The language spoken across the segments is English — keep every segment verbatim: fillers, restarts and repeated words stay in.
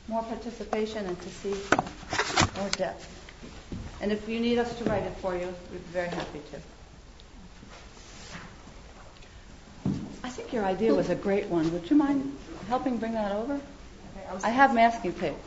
more participation and to see more depth. And if you need us to write it for you, we'd be very happy to. I think your idea was a great one. Would you mind helping bring that over? I have masking tape.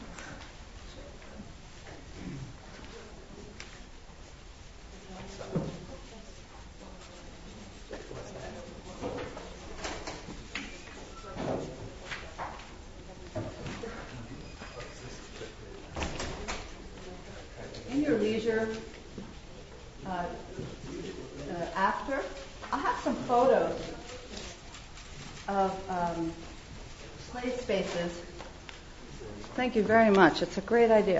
In your leisure, uh, uh, after, I have some photos of um, play spaces. Thank you very much. It's a great idea.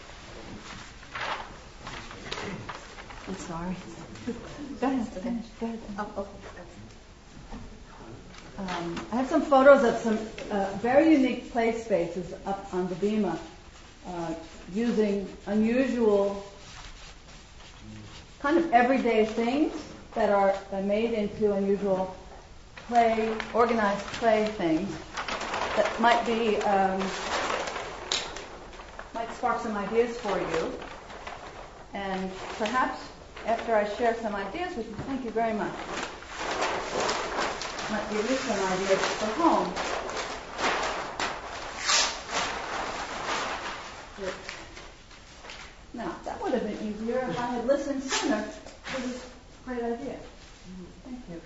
I'm sorry. Go ahead. Finish. Go ahead. Oh, okay. Um, I have some photos of some uh, very unique play spaces up on the Bima, uh, using unusual, kind of everyday things that are uh, made into unusual play, organized play things that might be, um, might spark some ideas for you. And perhaps after I share some ideas with you, thank you very much, might give you some ideas for home. Now, that would have been easier if I had listened sooner to this great idea. Thank you.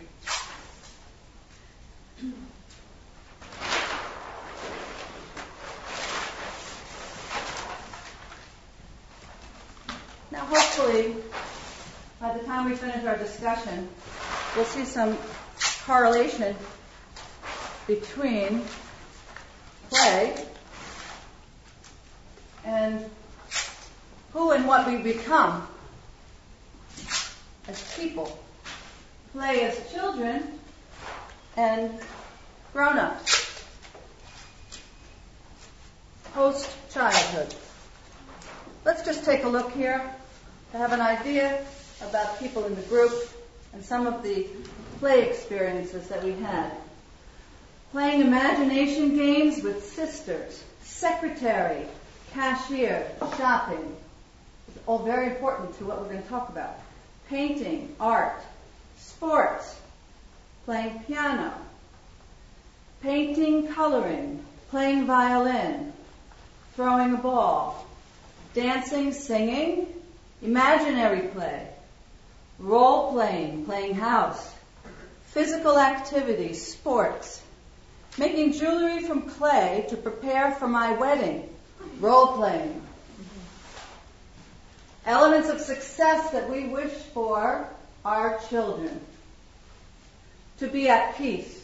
Now, hopefully, by the time we finish our discussion, we'll see some correlation between play and who and what we become as people. Play as children and grown-ups. Post-childhood. Let's just take a look here to have an idea about people in the group and some of the play experiences that we had. Playing imagination games with sisters, secretary, cashier, shopping. It's all very important to what we're going to talk about. Painting, art, sports, playing piano, painting, coloring, playing violin, throwing a ball, dancing, singing, imaginary play, role-playing, playing house, physical activity, sports, making jewelry from clay to prepare for my wedding, role-playing. Elements of success that we wish for our children. To be at peace.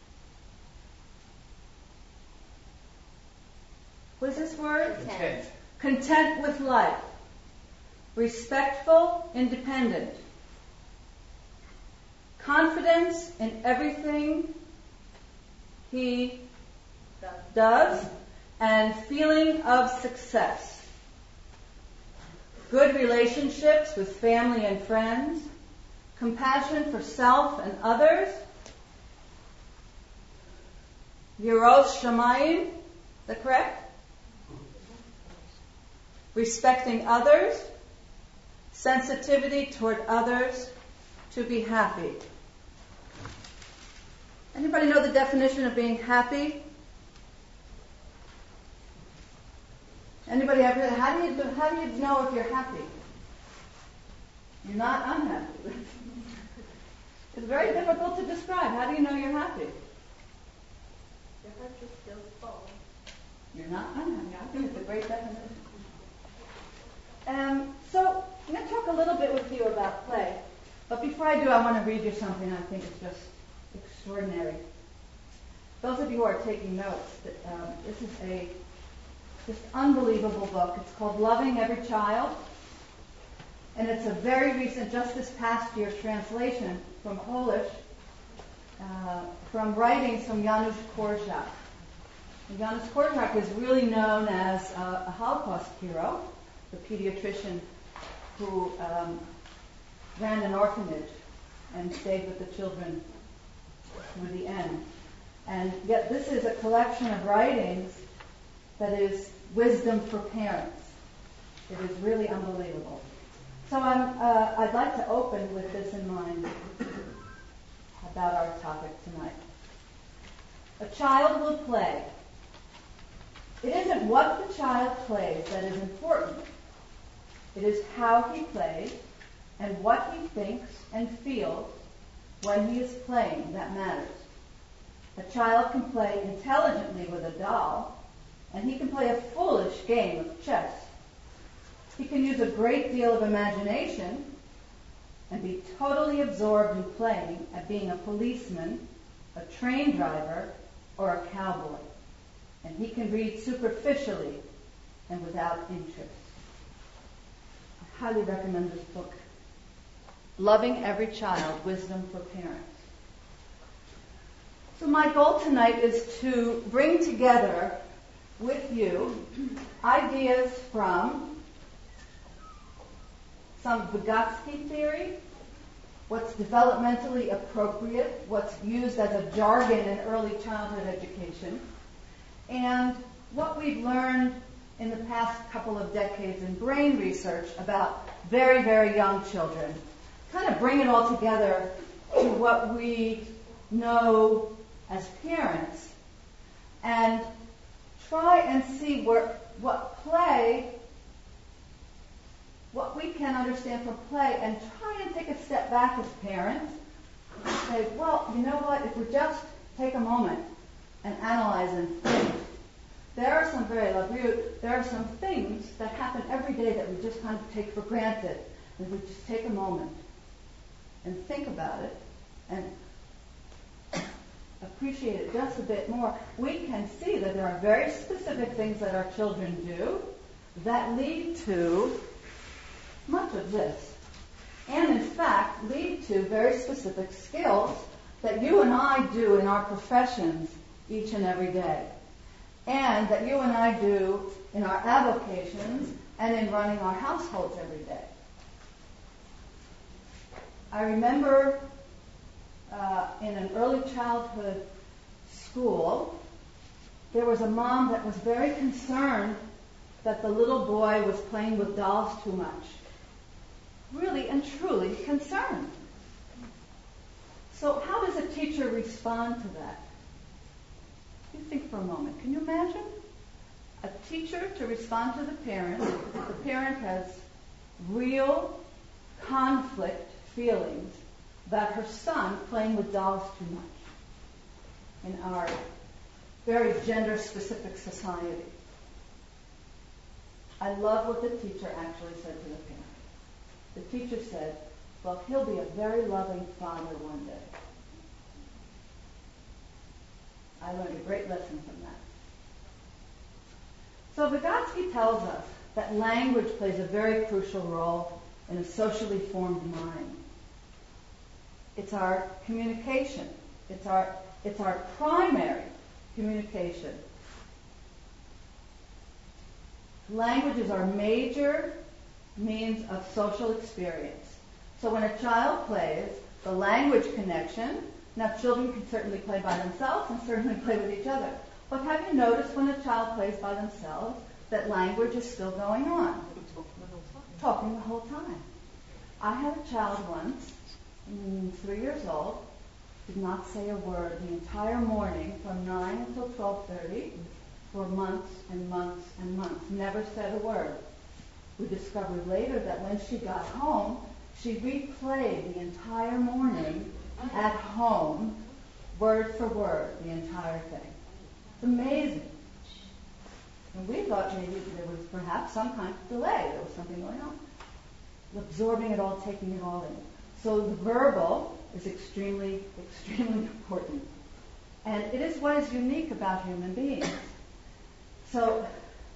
What is this word? Content. Content with life. Respectful, independent. Confidence in everything he does, and feeling of success. Good relationships with family and friends. Compassion for self and others. Yiras Shamayim, is that correct? Respecting others. Sensitivity toward others. To be happy. Anybody know the definition of being happy? Anybody ever? How do you how do you know if you're happy? You're not unhappy. It's very difficult to describe. How do you know you're happy? Your heart just feels full. You're not unhappy. I think it's a great definition. Um, so I'm going to talk a little bit with you about play. But before I do, I want to read you something I think is just extraordinary. Those of you who are taking notes, that, um, this is a just unbelievable book. It's called Loving Every Child. And it's a very recent, just this past year, translation from Polish, uh, from writings from Janusz Korczak. And Janusz Korczak is really known as uh, a Holocaust hero, the pediatrician who um, ran an orphanage and stayed with the children through the end. And yet this is a collection of writings that is wisdom for parents. It is really unbelievable. So I'm, uh, I'd like to open with this in mind about our topic tonight. A child will play. It isn't what the child plays that is important. It is how he plays and what he thinks and feels when he is playing that matters. A child can play intelligently with a doll, and he can play a foolish game of chess. He can use a great deal of imagination and be totally absorbed in playing at being a policeman, a train driver, or a cowboy. And he can read superficially and without interest. I highly recommend this book, Loving Every Child, Wisdom for Parents. So my goal tonight is to bring together with you ideas from some Vygotsky theory, what's developmentally appropriate, what's used as a jargon in early childhood education, and what we've learned in the past couple of decades in brain research about very, very young children. Kind of bring it all together to what we know as parents and try and see where what play what we can understand from play, and try and take a step back as parents and say, well, you know what, if we just take a moment and analyze and think, there are some very lovely, there are some things that happen every day that we just kind of take for granted. If we just take a moment and think about it and appreciate it just a bit more, we can see that there are very specific things that our children do that lead to much of this, and in fact lead to very specific skills that you and I do in our professions each and every day, and that you and I do in our avocations and in running our households every day. I remember uh, in an early childhood school, there was a mom that was very concerned that the little boy was playing with dolls too much. Really and truly concerned. So how does a teacher respond to that? You think for a moment. Can you imagine? A teacher to respond to the parent. The parent has real conflict feelings about her son playing with dolls too much in our very gender-specific society. I love what the teacher actually said to the parent. The teacher said, well, he'll be a very loving father one day. I learned a great lesson from that. So Vygotsky tells us that language plays a very crucial role in a socially formed mind. It's our communication. It's our, it's our primary communication. Language is our major means of social experience. So when a child plays, the language connection, now children can certainly play by themselves and certainly play with each other. But have you noticed when a child plays by themselves that language is still going on? Talking the whole time. I had a child once, mm, three years old, did not say a word the entire morning from nine until twelve thirty for months and months and months. Never said a word. We discovered later that when she got home, she replayed the entire morning at home, word for word, the entire thing. It's amazing. And we thought maybe there was perhaps some kind of delay. There was something going on. Absorbing it all, taking it all in. So the verbal is extremely, extremely important. And it is what is unique about human beings. So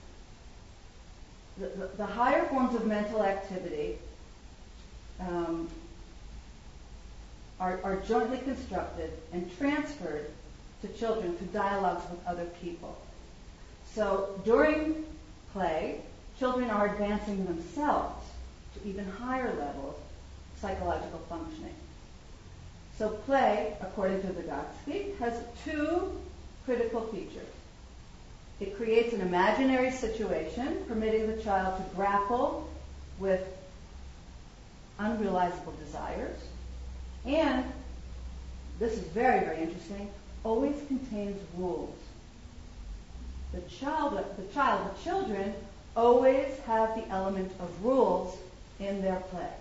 the, the, the higher forms of mental activity um, are, are jointly constructed and transferred to children through dialogues with other people. So during play, children are advancing themselves to even higher levels of psychological functioning. So play, according to Vygotsky, has two critical features. It creates an imaginary situation, permitting the child to grapple with unrealizable desires. And, this is very, very interesting, always contains rules. The child, the child, the children always have the element of rules in their play.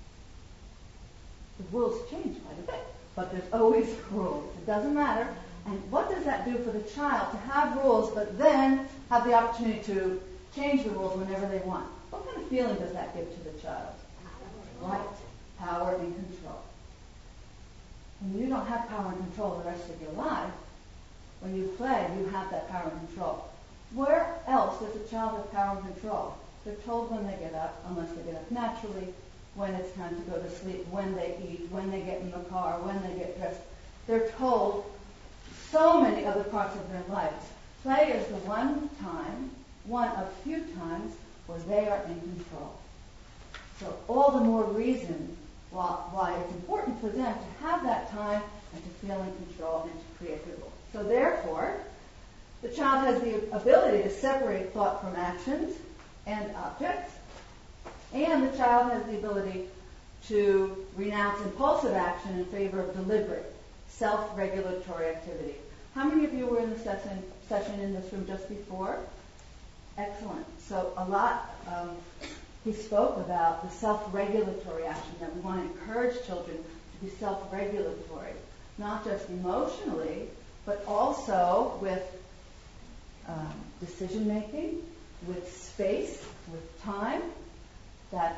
The rules change quite a bit, but there's always rules. It doesn't matter. And what does that do for the child to have rules, but then have the opportunity to change the rules whenever they want? What kind of feeling does that give to the child? Right. Power and control. When you don't have power and control the rest of your life, when you play, you have that power and control. Where else does a child have power and control? They're told when they get up, unless they get up naturally, when it's time to go to sleep, when they eat, when they get in the car, when they get dressed. They're told so many other parts of their lives. Play is the one time, one of few times, where they are in control. So all the more reason why, why it's important for them to have that time and to feel in control and to create the rules. So therefore, the child has the ability to separate thought from actions and objects, and the child has the ability to renounce impulsive action in favor of deliberate, self-regulatory activity. How many of you were in the session, session in this room just before? Excellent. So a lot, um, he spoke about the self-regulatory action, that we want to encourage children to be self-regulatory, not just emotionally, but also with um, decision-making, with space, with time, that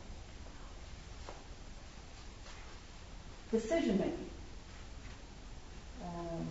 decision-making. Um,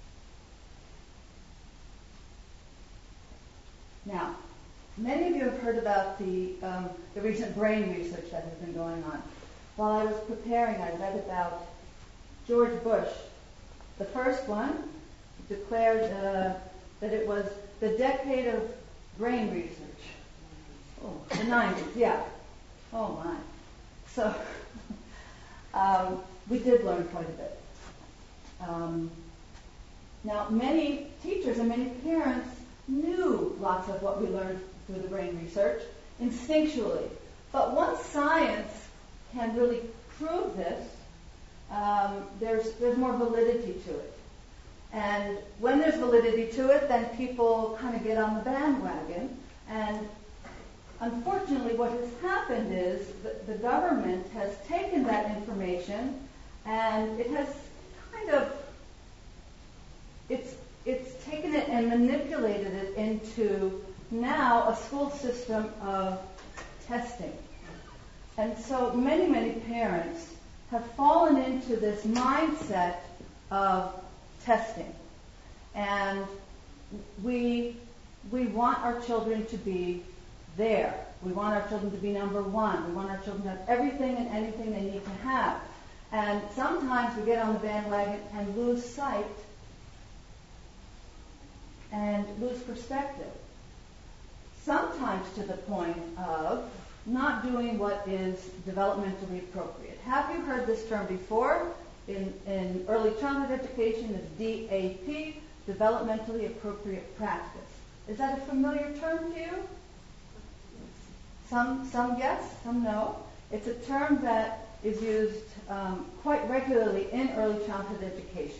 now, many of you have heard about the, um, the recent brain research that has been going on. While I was preparing, I read about George Bush. The first one declared uh, that it was the decade of brain research. Oh, the nineties, yeah. Oh, my. So, um, we did learn quite a bit. Um, now, many teachers and many parents knew lots of what we learned through the brain research instinctually. But once science can really prove this, um, there's, there's more validity to it. And when there's validity to it, then people kind of get on the bandwagon. And unfortunately, what has happened is that the government has taken that information and it has kind of, it's, it's taken it and manipulated it into now a school system of testing. And so many, many parents have fallen into this mindset of testing. And we, we want our children to be there. We want our children to be number one. We want our children to have everything and anything they need to have. And sometimes we get on the bandwagon and lose sight and lose perspective. Sometimes to the point of not doing what is developmentally appropriate. Have you heard this term before? In, in early childhood education, it's D A P, developmentally appropriate practice. Is that a familiar term to you? Some, some yes, some no. It's a term that is used um, quite regularly in early childhood education.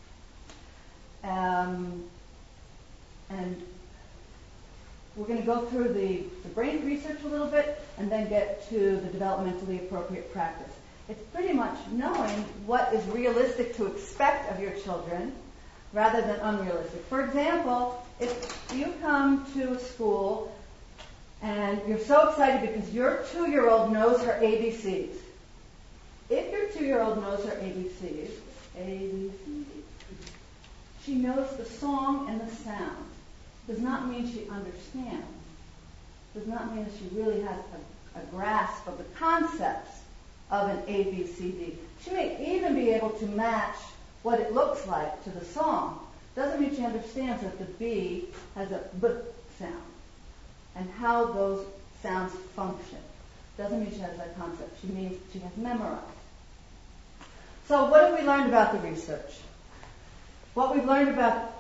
Um, and we're going to go through the, the brain research a little bit and then get to the developmentally appropriate practice. It's pretty much knowing what is realistic to expect of your children rather than unrealistic. For example, if you come to a school and you're so excited because your two-year-old knows her A B Cs. If your two-year-old knows her A B Cs, A B C, she knows the song and the sound. Does not mean she understands. Does not mean that she really has a, a grasp of the concepts of an A B C D. She may even be able to match what it looks like to the song. Doesn't mean she understands that the B has a B sound and how those sounds function. Doesn't mean she has that concept. She means she has memorized. So what have we learned about the research? What we've learned about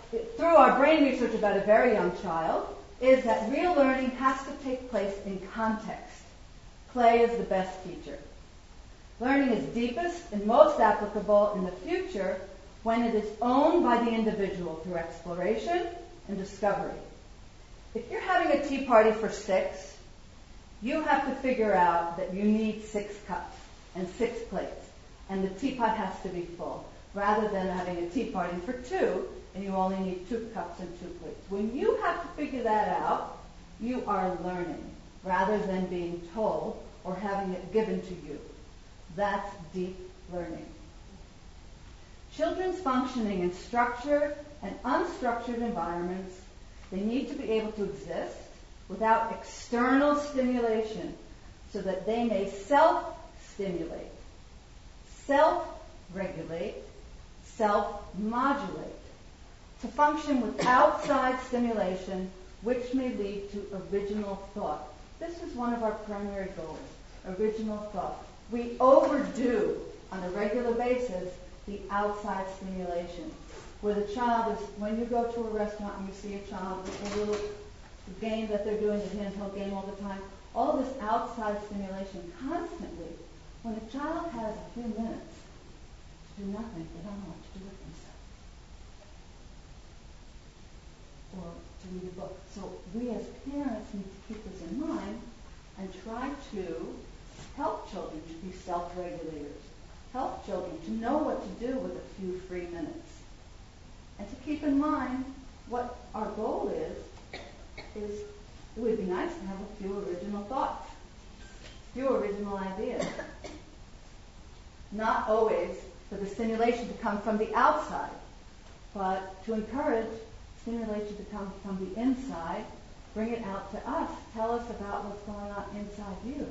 through our brain research about a very young child is that real learning has to take place in context. Play is the best teacher. Learning is deepest and most applicable in the future when it is owned by the individual through exploration and discovery. If you're having a tea party for six, you have to figure out that you need six cups and six plates, and the teapot has to be full, rather than having a tea party for two, and you only need two cups and two plates. When you have to figure that out, you are learning, rather than being told or having it given to you. That's deep learning. Children's functioning in structured and unstructured environments, they need to be able to exist without external stimulation so that they may self-stimulate, self-regulate, self-modulate, to function with outside stimulation, which may lead to original thought. This is one of our primary goals, original thought. We overdo, on a regular basis, the outside stimulation, where the child is, when you go to a restaurant and you see a child with a little game that they're doing, the handheld game all the time, all this outside stimulation constantly. When a child has a few minutes to do nothing, they don't know what to do with themselves. Or to read a book. So we as parents need to keep this in mind and try to help children to be self-regulators. Help children to know what to do with a few free minutes. And to keep in mind what our goal is, is it would be nice to have a few original thoughts, a few original ideas. Not always for the stimulation to come from the outside, but to encourage stimulation to come from the inside, bring it out to us, tell us about what's going on inside you.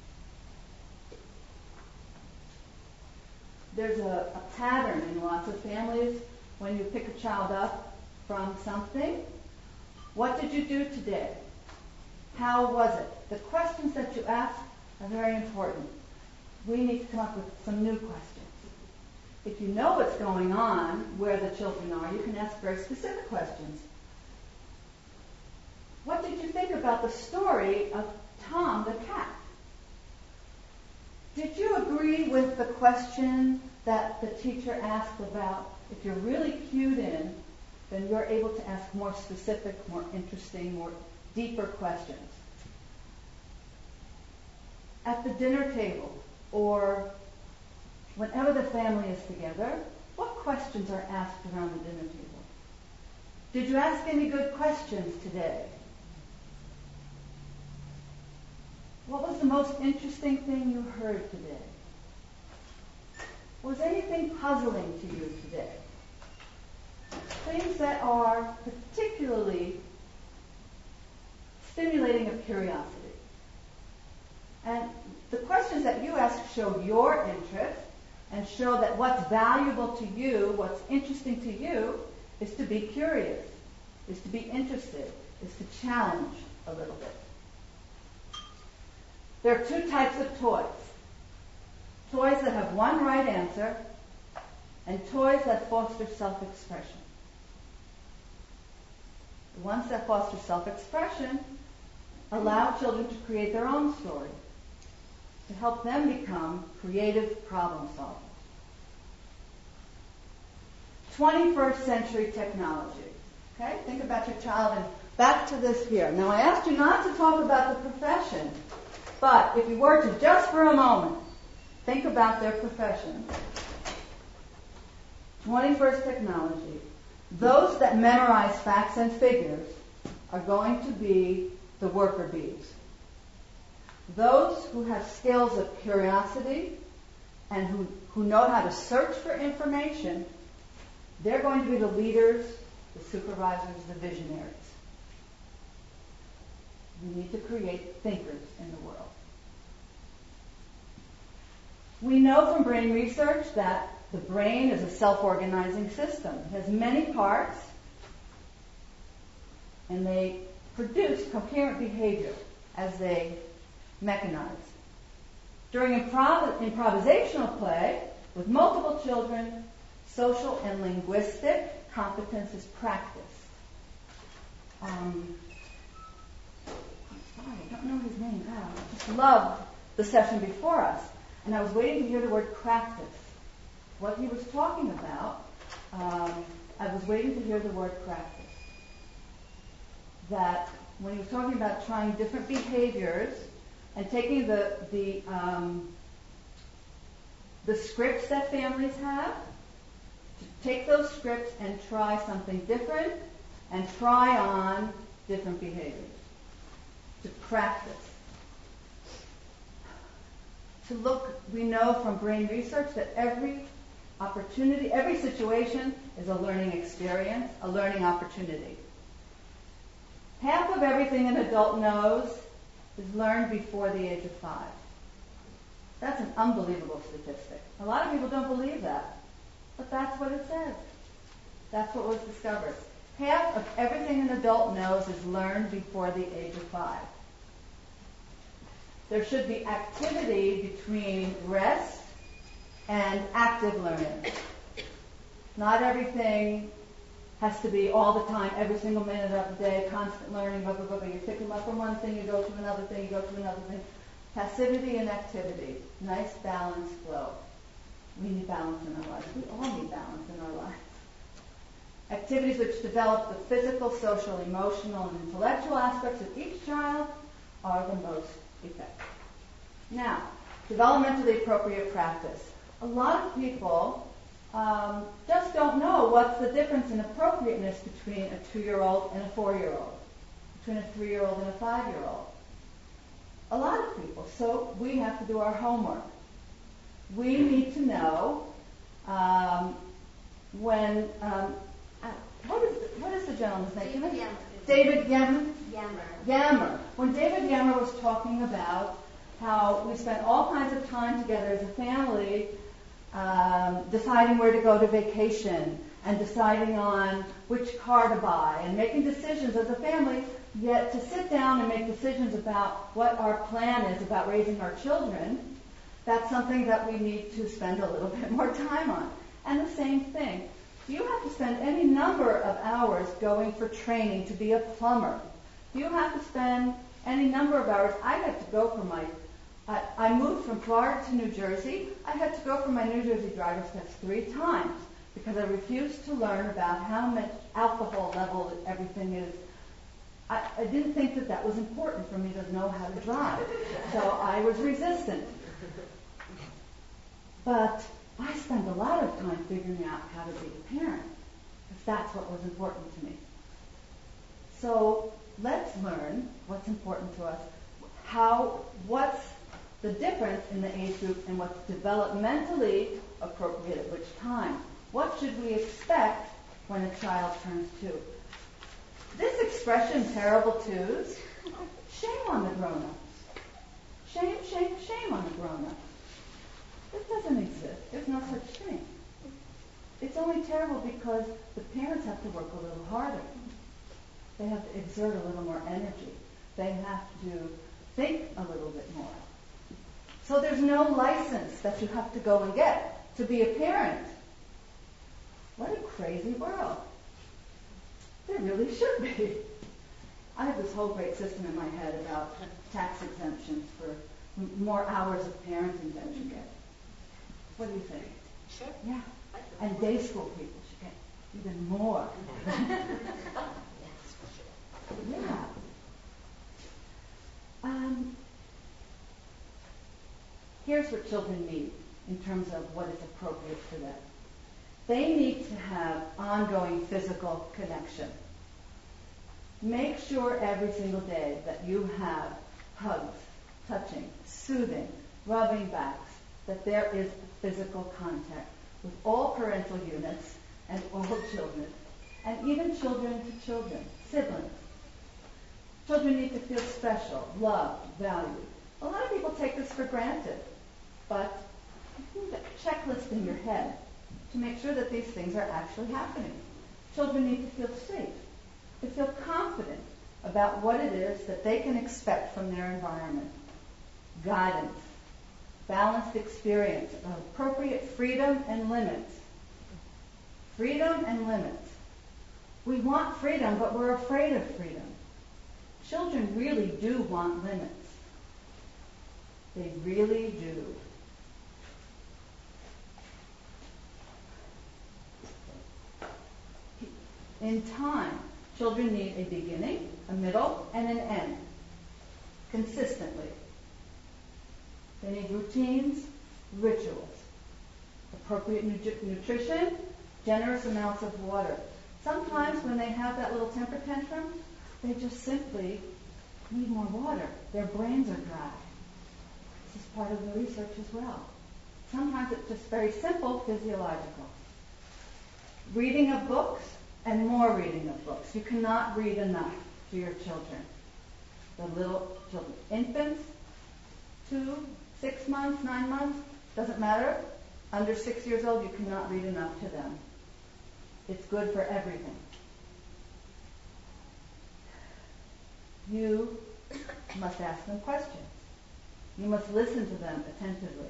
There's a, a pattern in lots of families when you pick a child up from something. What did you do today? How was it? The questions that you ask are very important. We need to come up with some new questions. If you know what's going on, where the children are, you can ask very specific questions. What did you think about the story of Tom the cat? Did you agree with the question that the teacher asked about, if you're really cued in, then you're able to ask more specific, more interesting, more deeper questions? At the dinner table, or whenever the family is together, what questions are asked around the dinner table? Did you ask any good questions today? What was the most interesting thing you heard today? Was anything puzzling to you today? Things that are particularly stimulating of curiosity. And the questions that you ask show your interest and show that what's valuable to you, what's interesting to you, is to be curious, is to be interested, is to challenge a little bit. There are two types of toys. Toys that have one right answer and toys that foster self-expression. The ones that foster self-expression allow children to create their own story, to help them become creative problem solvers. twenty-first century technology. Okay? Think about your child and back to this here. Now I asked you not to talk about the profession, but if you were to just for a moment think about their profession. twenty-first technology. Those that memorize facts and figures are going to be the worker bees. Those who have skills of curiosity and who, who know how to search for information, they're going to be the leaders, the supervisors, the visionaries. We need to create thinkers in the world. We know from brain research that the brain is a self-organizing system. It has many parts, and they produce coherent behavior as they mechanize. During improv- improvisational play, with multiple children, social and linguistic competence is practiced. Um, I'm sorry, I don't know his name now. I just loved the session before us, and I was waiting to hear the word practice. What he was talking about, um, I was waiting to hear the word practice. That when he was talking about trying different behaviors and taking the the um, the scripts that families have, to take those scripts and try something different and try on different behaviors. To practice. To look, we know from brain research that every opportunity, every situation is a learning experience, a learning opportunity. Half of everything an adult knows is learned before the age of five. That's an unbelievable statistic. A lot of people don't believe that, but that's what it says. That's what was discovered. Half of everything an adult knows is learned before the age of five. There should be activity between rest and active learning. Not everything has to be all the time, every single minute of the day, constant learning, blah, blah, blah, blah. You pick them up from one thing, you go to another thing, you go to another thing. Passivity and activity. Nice balanced flow. We need balance in our lives. We all need balance in our lives. Activities which develop the physical, social, emotional, and intellectual aspects of each child are the most effective. Now, developmentally appropriate practice. A lot of people um, just don't know what's the difference in appropriateness between a two-year-old and a four-year-old, between a three-year-old and a five-year-old. A lot of people. So we have to do our homework. We need to know um, when, um, uh, what, is the, what is the gentleman's name? David Yammer. David Yammer? Yammer. Yammer. When David Yammer was talking about how we spent all kinds of time together as a family um, deciding where to go to vacation and deciding on which car to buy and making decisions as a family, yet to sit down and make decisions about what our plan is about raising our children, that's something that we need to spend a little bit more time on. And the same thing. You have to spend any number of hours going for training to be a plumber. You have to spend any number of hours. I had to go for my, I, I moved from Florida to New Jersey. I had to go for my New Jersey driver's test three times because I refused to learn about how much alcohol level everything is. I, I didn't think that that was important for me to know how to drive. So I was resistant. But I spent a lot of time figuring out how to be a parent, because that's what was important to me. So let's learn what's important to us, how, what's the difference in the age group and what's developmentally appropriate at which time. What should we expect when a child turns two? This expression, terrible twos, shame on the grown-ups. Shame, shame, shame on the grown-ups. It doesn't exist. There's no such thing. It's only terrible because the parents have to work a little harder. They have to exert a little more energy. They have to think a little bit more. So there's no license that you have to go and get to be a parent. What a crazy world. There really should be. I have this whole great system in my head about tax exemptions for m- more hours of parenting that you get. What do you think? Sure. Yeah. And day school people should get even more. Yeah. Um, here's what children need in terms of what is appropriate for them. They need to have ongoing physical connection. Make sure every single day that you have hugs, touching, soothing, rubbing backs, that there is physical contact with all parental units and all children, and even children to children, siblings. Children need to feel special, loved, valued. A lot of people take this for granted, but you need a checklist in your head to make sure that these things are actually happening. Children need to feel safe, to feel confident about what it is that they can expect from their environment. Guidance, balanced experience of appropriate freedom and limits. Freedom and limits. We want freedom, but we're afraid of freedom. Children really do want limits. They really do. In time, children need a beginning, a middle, and an end, consistently. They need routines, rituals, appropriate nu- nutrition, generous amounts of water. Sometimes when they have that little temper tantrum, they just simply need more water. Their brains are dry. This is part of the research as well. Sometimes it's just very simple physiological. Reading of books and more reading of books. You cannot read enough to your children. The little children. Infants, two, six months, nine months, doesn't matter. Under six years old, you cannot read enough to them. It's good for everything. You must ask them questions. You must listen to them attentively.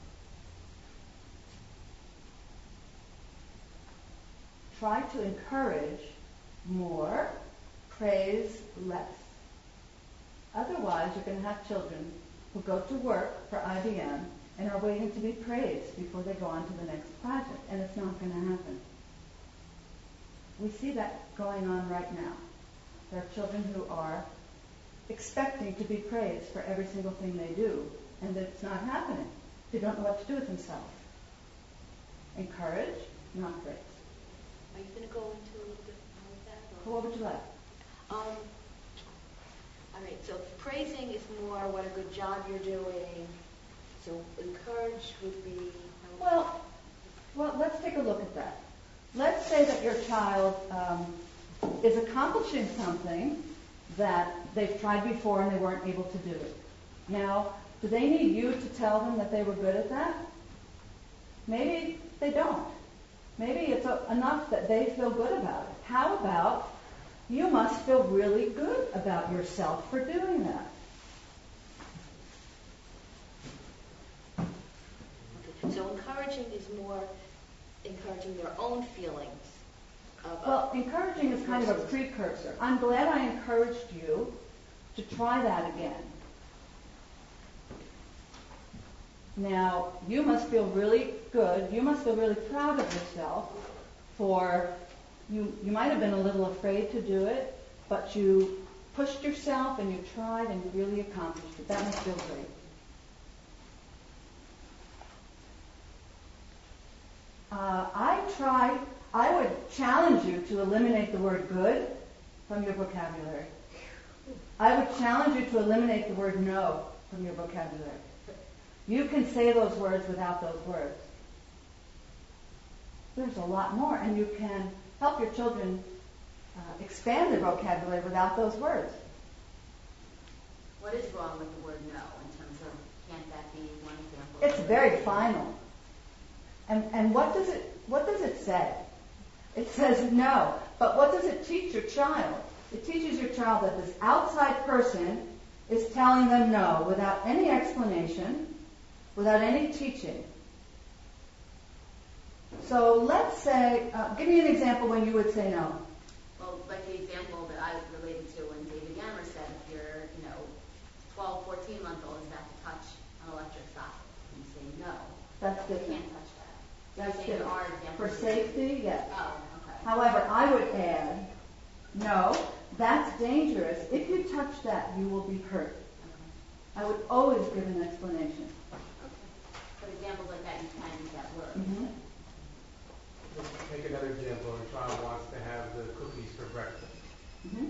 Try to encourage more, praise less. Otherwise, you're going to have children who go to work for I B M and are waiting to be praised before they go on to the next project, and it's not going to happen. We see that going on right now. There are children who are expecting to be praised for every single thing they do, and it's not happening. They don't know what to do with themselves. Encourage, not praise. Are you going to go into a little bit more of that? Or? What would you like? Um, all right, so praising is more what a good job you're doing. So encourage would be... Well, well, let's take a look at that. Let's say that your child um, is accomplishing something that they've tried before and they weren't able to do it. Now, do they need you to tell them that they were good at that? Maybe they don't. Maybe it's a, enough that they feel good about it. How about you must feel really good about yourself for doing that? Okay. So encouraging is more encouraging their own feelings. Of, Well, encouraging is kind of a precursor. I'm glad I encouraged you to try that again. Now, you must feel really good. You must feel really proud of yourself for, you, you might have been a little afraid to do it, but you pushed yourself and you tried and you really accomplished it. That must feel great. Uh, I try, I would challenge you to eliminate the word good from your vocabulary. I would challenge you to eliminate the word no from your vocabulary. You can say those words without those words. There's a lot more, and you can help your children uh, expand their vocabulary without those words. What is wrong with the word no in terms of, can't that be one example? It's very final. And and what does it what does it say? It says no. But what does it teach your child? It teaches your child that this outside person is telling them no without any explanation, without any teaching. So let's say, uh, give me an example when you would say no. Well, like the example that I related to when David Yammer said, if you're, you know, twelve, fourteen month old is about to touch an electric socket, and you say no. That's You different. can't touch that. That's You're saying there different. are examples. For safety, yes. Oh, okay. However, I would add, no, that's dangerous. If you touch that, you will be hurt. Okay. I would always give an explanation. Okay. But examples like that, you can use that word. Mm-hmm. Let's take another example. A child wants to have the cookies for breakfast. Mm-hmm.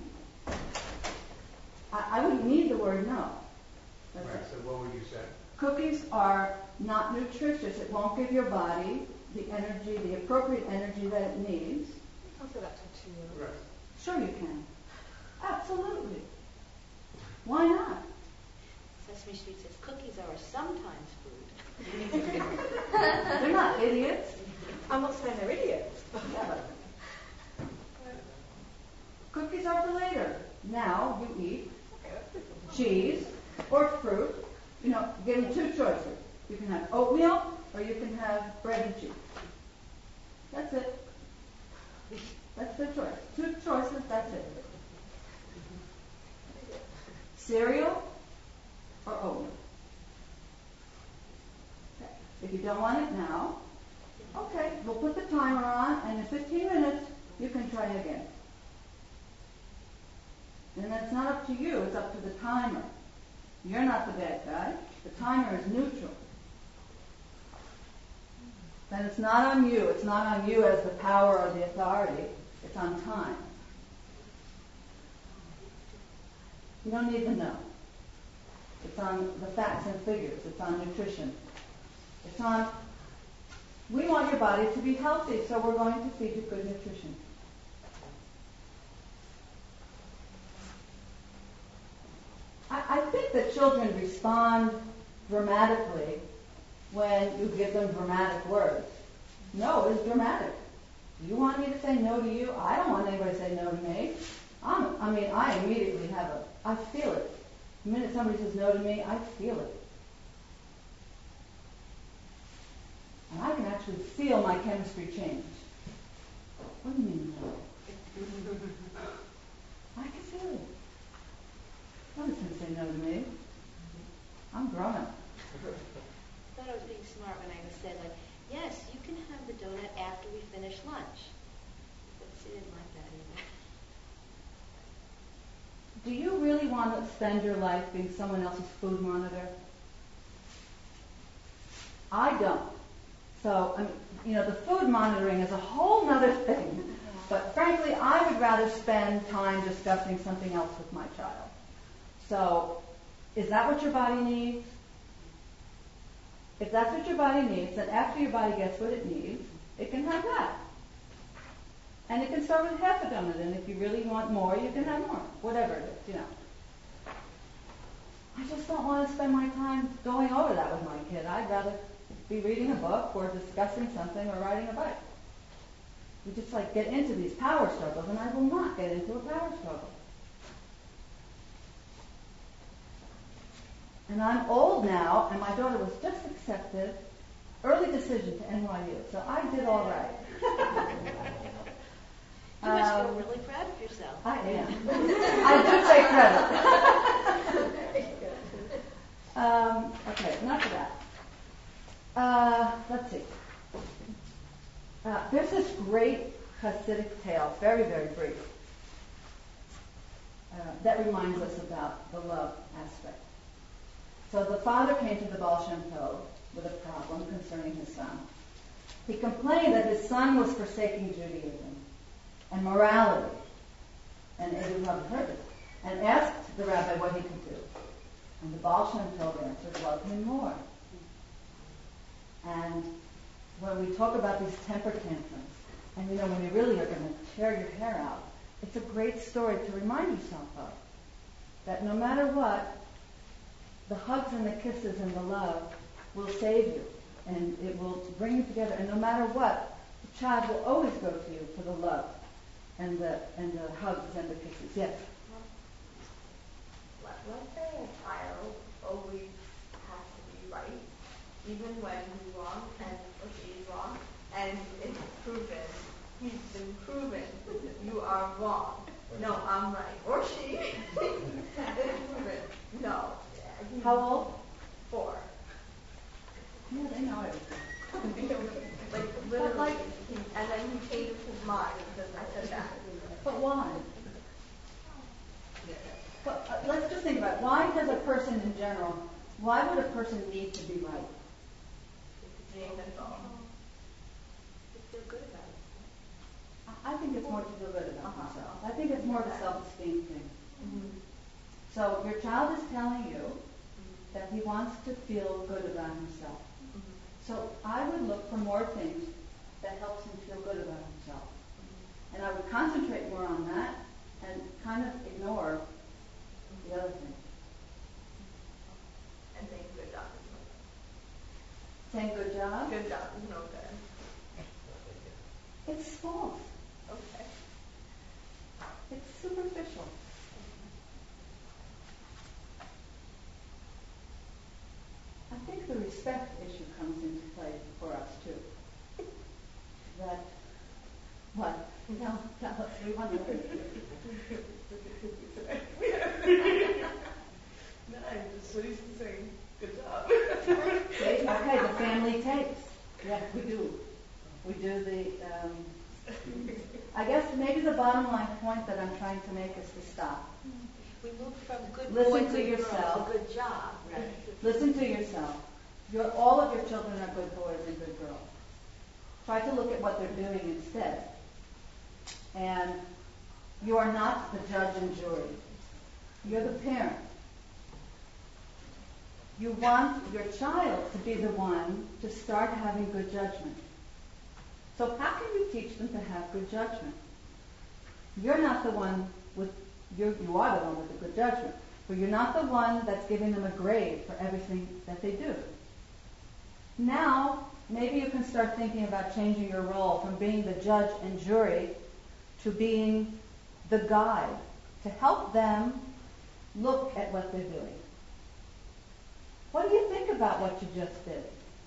I, I would need the word no. That's Right, it. so what would you say? Cookies are not nutritious. It won't give your body the energy, the appropriate energy that it needs. Also that touching you. Right. Sure you can. Absolutely. Why not? Sesame Street says cookies are sometimes food. They're not idiots. I'm not saying they're idiots. Yeah. Cookies are for later. Now you eat cheese or fruit. You know, given two choices. You can have oatmeal or you can have bread and cheese. That's it. That's their choice. Two choices, that's it. Cereal or oatmeal. Okay. If you don't want it now, okay, we'll put the timer on, and in fifteen minutes, you can try again. And that's not up to you, it's up to the timer. You're not the bad guy. The timer is neutral. And it's not on you. It's not on you as the power or the authority. It's on time. You don't need to know. It's on the facts and figures. It's on nutrition. It's on, we want your body to be healthy, so we're going to feed you good nutrition. I, I think that children respond dramatically when you give them dramatic words. No is dramatic. Do you want me to say no to you? I don't want anybody to say no to me. I'm, I mean, I immediately have a, I feel it. The minute somebody says no to me, I feel it. And I can actually feel my chemistry change. What do you mean no? I can feel it. Nobody's going to say no to me. I'm grown up. I thought I was being smart when I said, like, yes, you can have the donut after we finish lunch. But she didn't like that either. Do you really want to spend your life being someone else's food monitor? I don't. So, I mean, you know, the food monitoring is a whole other thing. But frankly, I would rather spend time discussing something else with my child. So, is that what your body needs? If that's what your body needs, then after your body gets what it needs, it can have that. And it can start with half a donut, and if you really want more, you can have more. Whatever it is, you know. I just don't want to spend my time going over that with my kid. I'd rather be reading a book or discussing something or riding a bike. We just like get into these power struggles, and I will not get into a power struggle. And I'm old now, and my daughter was just accepted, early decision to N Y U, so I did all right. You must feel Um, really proud of yourself. I am. I do take credit. um, okay, enough of that. Uh, let's see. Uh, there's this great Hasidic tale, very, very brief, uh, that reminds us about the love aspect. So the father came to the Baal Shem Tov with a problem concerning his son. He complained that his son was forsaking Judaism and morality, and Edu Rabbi heard it, and asked the rabbi what he could do. And the Baal Shem Tov answered, love him more. And when we talk about these temper tantrums, and you know, when you really are going to tear your hair out, it's a great story to remind yourself of. That no matter what, the hugs and the kisses and the love will save you, and it will bring you together. And no matter what, the child will always go to you for the love and the and the hugs and the kisses. Yes. Let's say a child always has to be right, even when he's wrong and or she's wrong, and it's proven, he's been proven that you are wrong. No, I'm right. Or she. It's proven. No. He's How old? Four. Yeah, they know everything. Like literally, like, he, and then he changes his mind because I said that. But why? But, uh, let's just think about it. Why does a person in general, why would a person need to be right? That's all. You feel good about it. I I think it's more to feel good about Uh-huh. myself. I think it's more of a self-esteem thing. Mm-hmm. So your child is telling you that he wants to feel good about himself. Mm-hmm. So I would look for more things that helps him feel good about himself. And I would concentrate more on that and kind of ignore the other thing. And saying good job is no Saying good job, good. Good job is no good. it's false. Okay. It's superficial. I think the respect issue comes into play for us too. That, what? Tell, tell us, we want to hear. Nice, that's what he's saying. Good job. Okay, the family tapes. Yeah, we do. We do the, um, I guess maybe the bottom line point that I'm trying to make is to stop. We moved from good Listen boy, to good girl yourself. to good job. Right. Listen to yourself. Your, all of your children are good boys and good girls. Try to look at what they're doing instead. And you are not the judge and jury. You're the parent. You want your child to be the one to start having good judgment. So how can you teach them to have good judgment? You're not the one with, you're, you are the one with the good judgment, but you're not the one that's giving them a grade for everything that they do. Now, maybe you can start thinking about changing your role from being the judge and jury to being the guide, to help them look at what they're doing. What do you think about what you just did?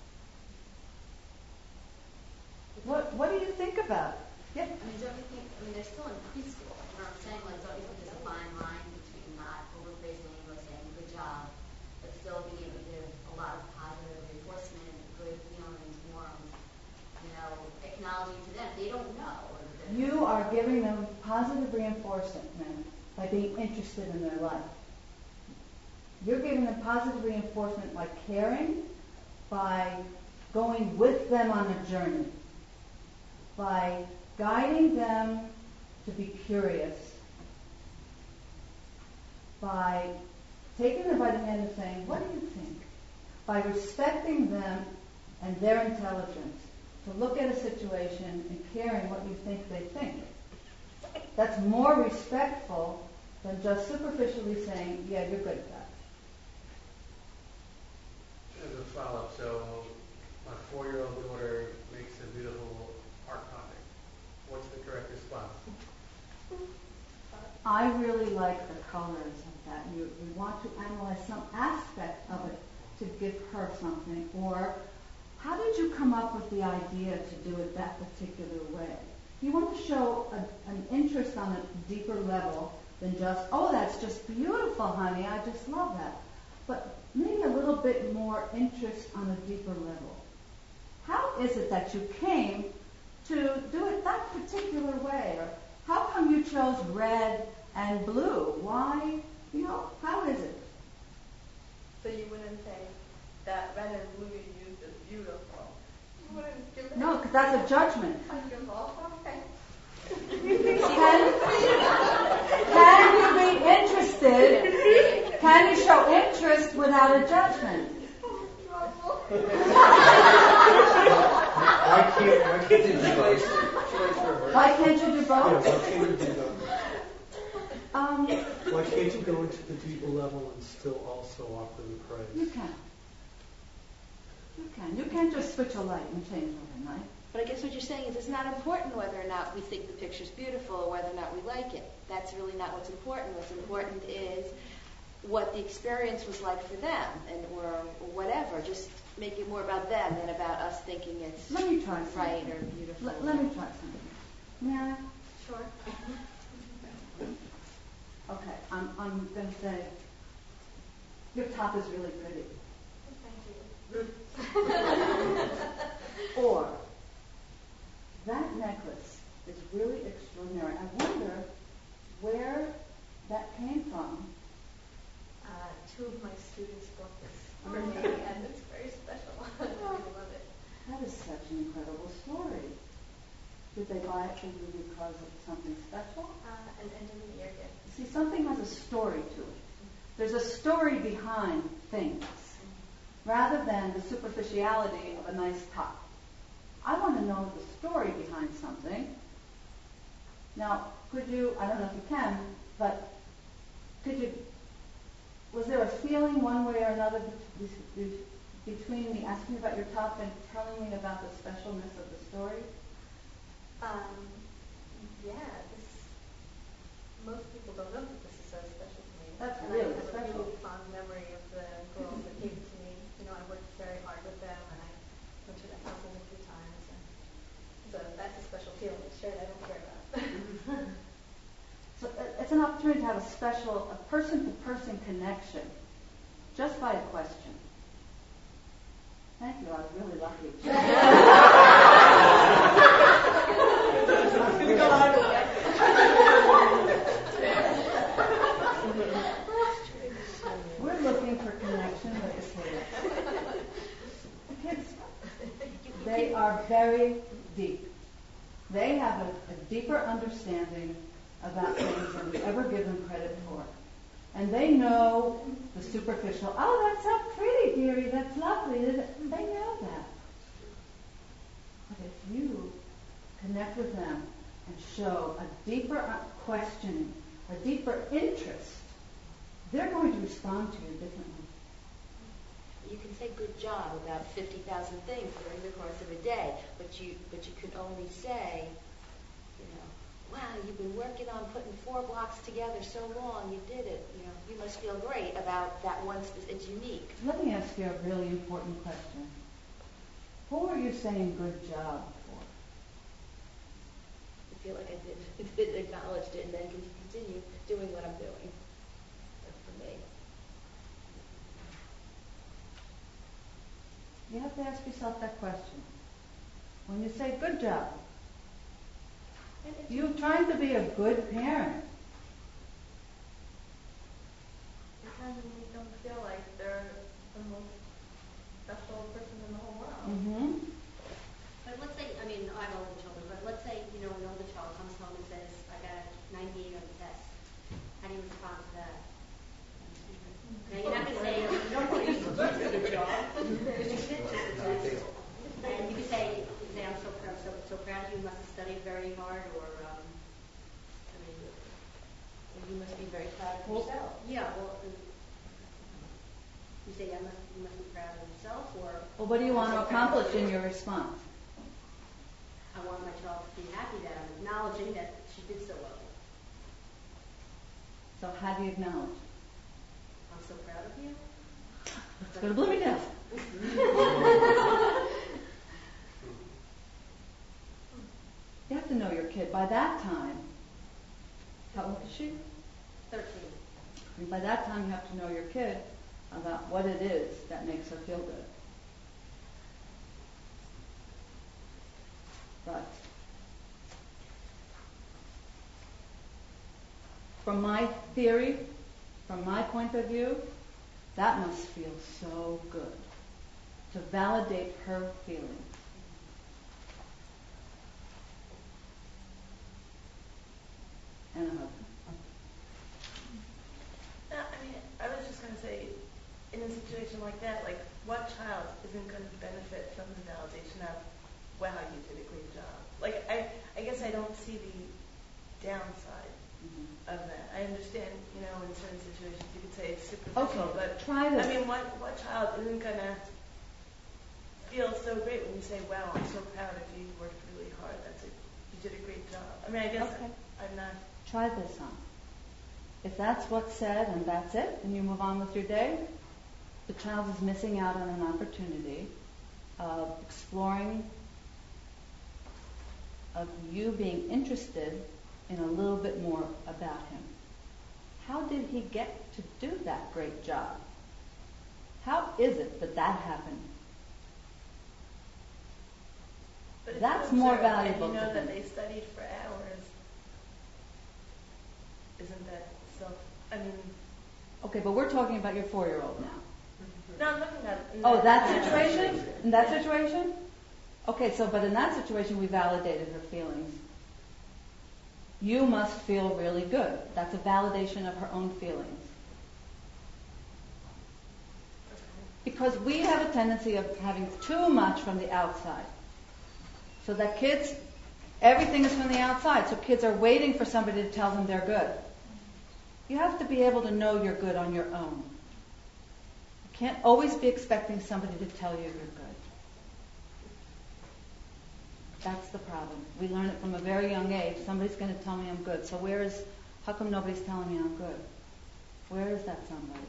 What What do you think about it? Yeah. I mean, don't you think, I mean, they're still in preschool, you know what I'm saying? Like, don't you think there's a fine line between not overpraising or saying good job, but still being able to give a lot of positive reinforcement, good feelings, morals, you know, acknowledging to them. They don't know. Or that You are giving them positive reinforcement by being interested in their life. You're giving them positive reinforcement by caring, by going with them on a journey, by guiding them to be curious, by taking them by the hand and saying, what do you think? By respecting them and their intelligence, to look at a situation and caring what you think they think. That's more respectful than just superficially saying, yeah, you're good at that. As a follow-up, so my four-year-old daughter makes a beautiful art project. What's the correct response? I really like the colors of that. You, you want to analyze some aspect of it to give her something. Or how did you come up with the idea to do it that particular way? You want to show a, an interest on a deeper level than just, oh, that's just beautiful, honey. I just love that. But maybe a little bit more interest on a deeper level. How is it that you came to do it that particular way? Or how come you chose red and blue? Why? You know, how is it? So you wouldn't say that red and blue you used is beautiful. You wouldn't give it. No, because that's a judgment. Beautiful. Okay. Can, can you be interested? Can you show interest without a judgment? Why can't, why can't you do both? Why can't you do Yeah, both? why can't you do both? Um, Why can't you go into the deeper level and still also offer the you praise? can. You can. You can't just switch a light and change overnight. But I guess what you're saying is it's not important whether or not we think the picture's beautiful or whether or not we like it. That's really not what's important. What's important is what the experience was like for them, and or, or whatever. Just make it more about them than about us thinking it's Let me try right something. or beautiful. Let, let me try something. May I? Sure. Okay, I'm, I'm going to say, your top is really pretty. Thank you. Or, that necklace is really extraordinary. I wonder where that came from. Uh, two of my students bought this for me, and it's very special. I love it. That is such an incredible story. Did they buy it for you because it's something special? Uh, an end of the year gift. See, something has a story to it. There's a story behind things, rather than the superficiality of a nice top. I want to know the story behind something. Now, could you, I don't know if you can, but could you, was there a feeling one way or another be- be- between me asking about your top and telling me about the specialness of the story? Um, yeah, this, most people don't know that this is so special to me. That's and really I have special. a really fond memory of the girls that gave it to me. You know, I worked very hard with them, and I went to their houses a few times. And so that's a special feeling. It's shirt I don't care about. special, a person-to-person connection just by a question. Thank you, I was really lucky. We're looking for connection with the kids. The kids, they are very deep. They have a, a deeper understanding about things than we ever give them credit for. And they know the superficial, oh, that's so pretty, dearie, that's lovely. They know that. But if you connect with them and show a deeper questioning, a deeper interest, they're going to respond to you differently. You can say good job about fifty thousand things during the course of a day, but you but you can only say, you know, wow, you've been working on putting four blocks together so long, you did it. You know, you must feel great about that one. Spe- it's unique. Let me ask you a really important question. Who are you saying good job for? I feel like I did, did acknowledge it and then can continue doing what I'm doing. That's for me. You have to ask yourself that question. When you say good job, you're trying to be a good parent. Sometimes we make them feel like they're the most special person in the whole world. Mm-hmm. But let's say, I mean, I have older children, but let's say, you know, an older child comes home and says, I got a ninety-eight on the test. How do you respond to that? Now, you're not going to say, you don't think you did a good job. Because you did take the test. And you can say, you can say, I'm so proud, so, so proud of you, you must have studied very hard, or, um, I mean, You must be very proud of yourself. yeah, well, uh, you say, I must, you must be proud of yourself, or... Well, what do you want to I'm so proud of accomplish you. in your response? I want my child to be happy that I'm acknowledging that she did so well. So how do you acknowledge? I'm so proud of you. Let's go to Bloomingdale's. You have to know your kid. By that time, how old is she? Thirteen. And by that time, you have to know your kid about what it is that makes her feel good. But from my theory, from my point of view, that must feel so good to validate her feelings. And a hug. No, I mean, I was just going to say, in a situation like that, like, what child isn't going to benefit from the validation of, wow, you did a great job? Like, I, I guess I don't see the downside Mm-hmm. of that. I understand, you know, in certain situations you could say it's superficial, Okay, but try this. I mean, what what child isn't going to feel so great when you say, wow, I'm so proud of you, you worked really hard, that's a, you did a great job. I mean, I guess Okay. I'm not... Try this on. If that's what's said and that's it, and you move on with your day, the child is missing out on an opportunity of exploring, of you being interested in a little bit more about him. How did he get to do that great job? How is it that that happened? But if That's you more observe valuable And you to know that them. they studied for hours. Isn't that self? I mean, Okay, but we're talking about your four-year-old now. no, I'm looking at. in Oh, that in situation? In that situation? Okay, so, but in that situation, we validated her feelings. You must feel really good. That's a validation of her own feelings. Because we have a tendency of having too much from the outside. So that kids, everything is from the outside. So kids are waiting for somebody to tell them they're good. You have to be able to know you're good on your own. You can't always be expecting somebody to tell you you're good. That's the problem. We learn it from a very young age. Somebody's going to tell me I'm good. So where is, how come nobody's telling me I'm good? Where is that somebody?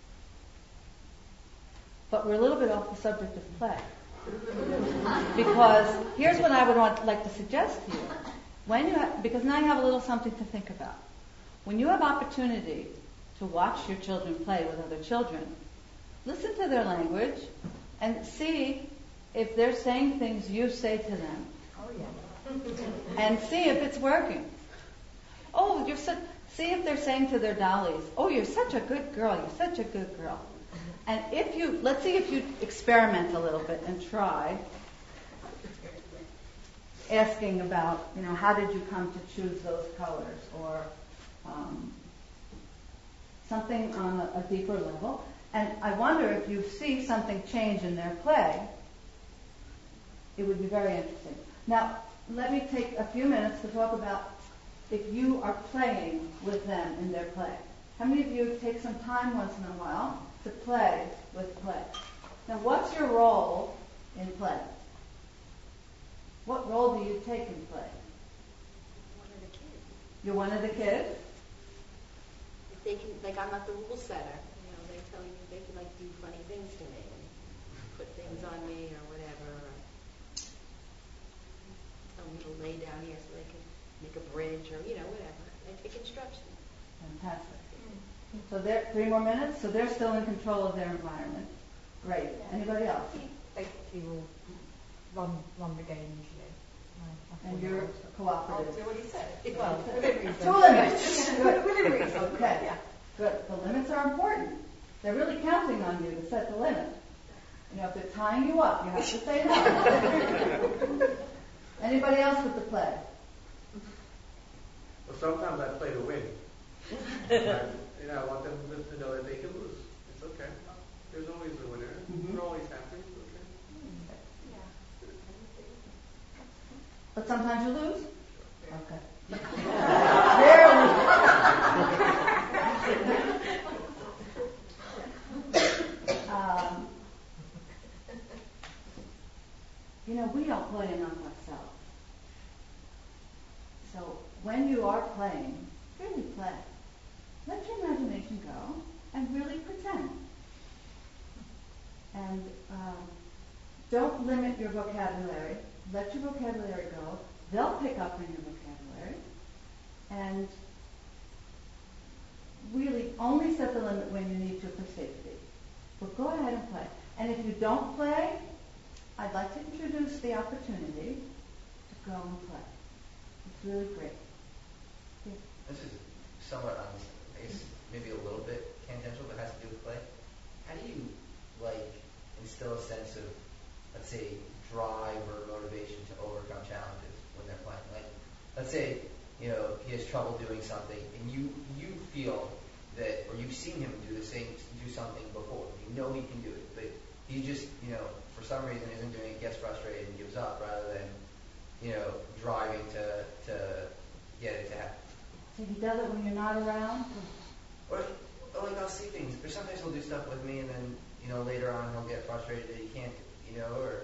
But we're a little bit off the subject of play. Because here's what I would want, like to suggest to you. When you have, because now you have a little something to think about. when you have opportunity to watch your children play with other children, listen to their language and see if they're saying things you say to them. Oh, yeah. And see if it's working. Oh, you're such, see if they're saying to their dollies, oh, you're such a good girl, you're such a good girl. And if you, let's see if you experiment a little bit and try asking about, you know, how did you come to choose those colors, or um, something on a, a deeper level. And I wonder if you see something change in their play, it would be very interesting. Now, let me take a few minutes to talk about if you are playing with them in their play. How many of you take some time once in a while to play with play? Now, what's your role in play? What role do you take in play? One of the kids. You're one of the kids? If they can, like, I'm not the rule setter. You know, they tell you they can like do funny things to me and put things on me or whatever. Or tell me to lay down here so they can make a bridge or you know whatever. They take instructions. Fantastic. So they're three more minutes. So they're still in control of their environment. Great. Anybody else? Basically, we'll run run the game usually. Uh, And you're I'll cooperative. do what he said. Well, within reason. Two limits. Good. Within reason. Okay. Yeah. Good. The limits are important. They're really counting on you to set the limit. You know, if they're tying you up, you have to say no. Anybody else with the play? Well, sometimes I play to win. I, you know, I want them to, to know that they can lose. It's okay. There's always a winner. Mhm. We're always happy. It's okay. But sometimes you lose? Okay. Rarely. um, you know, we don't play enough ourselves. So when you are playing, really play. Let your imagination go and really pretend. And um, don't limit your vocabulary. Let your vocabulary go. They'll pick up on your vocabulary. And really only set the limit when you need to for safety. But go ahead and play. And if you don't play, I'd like to introduce the opportunity to go and play. It's really great. Yeah. This is somewhat on this, I guess maybe a little bit tangential, but has to do with play. How do you like instill a sense of, let's say, drive or motivation to overcome challenges when they're playing? Like, let's say, you know, he has trouble doing something, and you you feel that, or you've seen him do the same, do something before. You know he can do it, but he just, you know, for some reason isn't doing it, gets frustrated and gives up, rather than, you know, driving to to get it to happen. So he does it when you're not around? Or, or like I'll see things, or sometimes he'll do stuff with me, and then, you know, later on he'll get frustrated that he can't, you know, or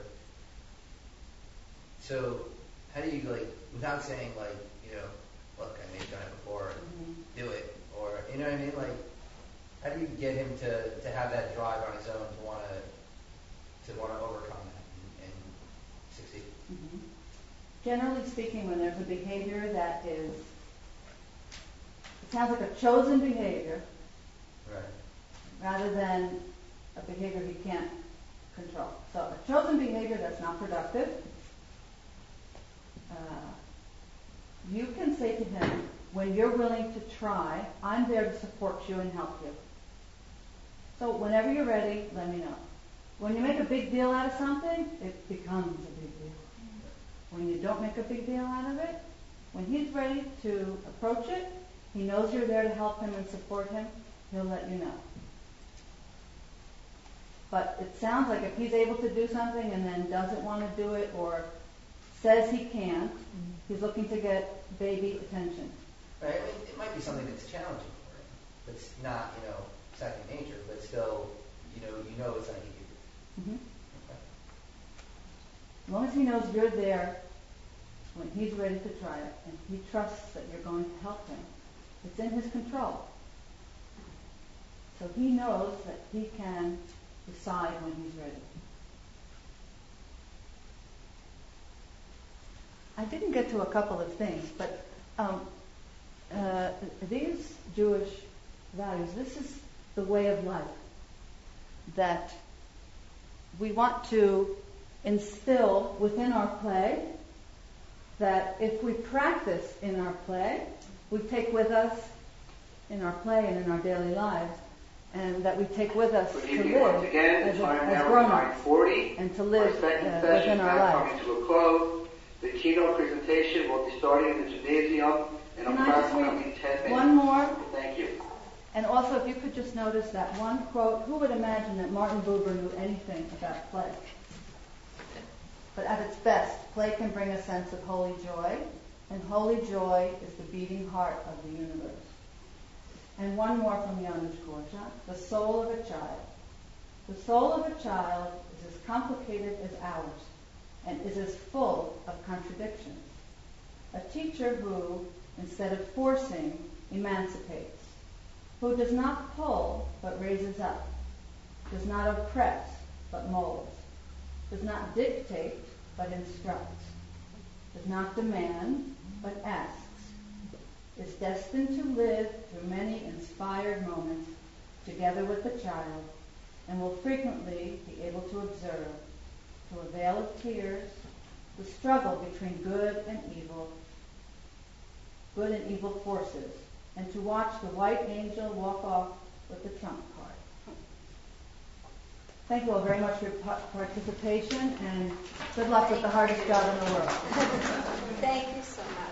so how do you, like, without saying, like, you know, look, I may have done it before, Mm-hmm. do it, or, you know what I mean, like, how do you get him to, to have that drive on his own to want to to want to overcome that and, and succeed? Mm-hmm. Generally speaking, when there's a behavior that is, it sounds like a chosen behavior, Right. rather than a behavior he can't control. So a chosen behavior that's not productive, uh, you can say to him, when you're willing to try, I'm there to support you and help you. So whenever you're ready, let me know. When you make a big deal out of something, it becomes a big deal. When you don't make a big deal out of it, when he's ready to approach it, he knows you're there to help him and support him, he'll let you know. But it sounds like if he's able to do something and then doesn't want to do it or says he can't, he's looking to get baby attention. Right. I mean, it might be something that's challenging for him. It's not, you know, second nature, but still, you know, you know it's something he can do. Mm-hmm. Okay. As long as he knows you're there when he's ready to try it and he trusts that you're going to help him, it's in his control. So he knows that he can decide when he's ready. I didn't get to a couple of things, but um, uh, these Jewish values, this is the way of life that we want to instill within our play, that if we practice in our play, we take with us in our play and in our daily lives, and that we take with us Good to evening live once again. as, The a, time as now is grown-ups nine forty. and to live Our second uh, session within is our now lives. coming to a close. The keynote presentation will be starting in the gymnasium in Can I just approximately read ten minutes. one more? Thank you. And also, if you could just notice that one quote, who would imagine that Martin Buber knew anything about play? But at its best, play can bring a sense of holy joy, and holy joy is the beating heart of the universe. And one more from Janusz Korczak, the soul of a child. The soul of a child is as complicated as ours, and is as full of contradictions. A teacher who, instead of forcing, emancipates, who does not pull but raises up, does not oppress but molds, does not dictate but instructs, does not demand but asks, is destined to live through many inspired moments together with the child, and will frequently be able to observe, through a veil of tears, the struggle between good and evil, good and evil forces, and to watch the white angel walk off with the trump card. Thank you all very much for your pa- participation, and good luck with the hardest job in the world. Thank you so much.